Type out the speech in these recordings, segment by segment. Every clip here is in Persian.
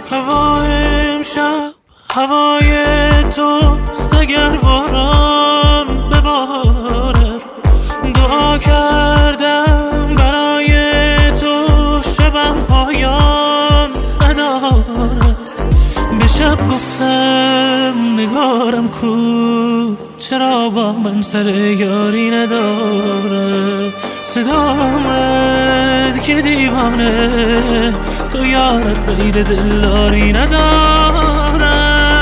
هوا امشب هوای توست، اگر باران ببارد. دعا کردم برای تو، شبم پایان ندارد. به شب گفتم نگارم کو، چرا با من سر یاری نداره. صدا آمد که دیوانه، تو یارت غیر دلداری نداره.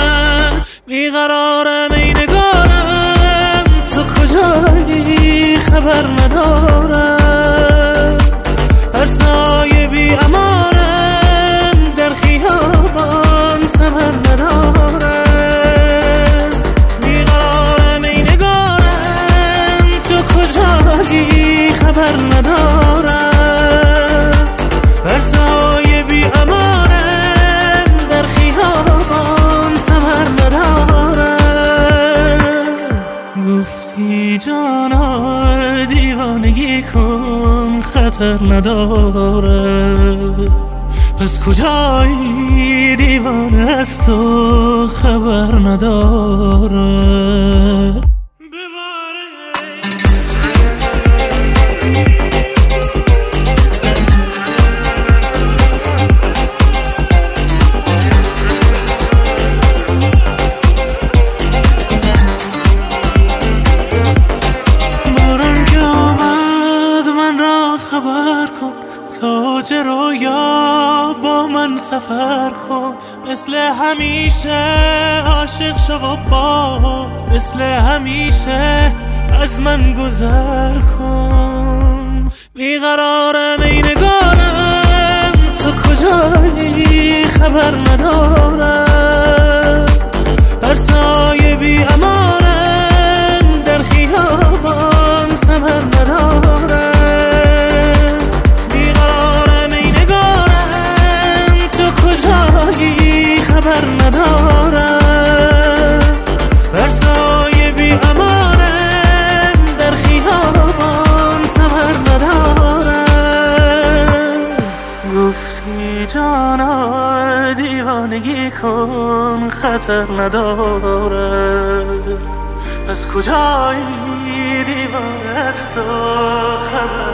بیقرارم ای نگارم، تو کجایی خبر ندارم. هر سایه بی امانم، در خیابان ثمر نداره. بیقرارم ای نگارم، تو کجایی خبر ندارم. هر سایه بی امانم، در خیابان ثمر ندارم. گفتی جانا دیوانگی کن، خطر نداره. پس کجایی دیوانه از تو خبر نداره. خبر کن تاج رویا با من سفر کن. مثل همیشه عاشق شو و باز، مثل همیشه از من گذر کن. بیقرارم ای نگارم، تو کجایی خبر ندارم. هر سایه بی امانم، در خیابان ثمر ندارم. خبر ندارم. هر سایه بی امانم، در خیابان ثمر ندارم. گفتی جانا دیوانگی کن، خطر نداره. از کجایی دیوانه از تو خبر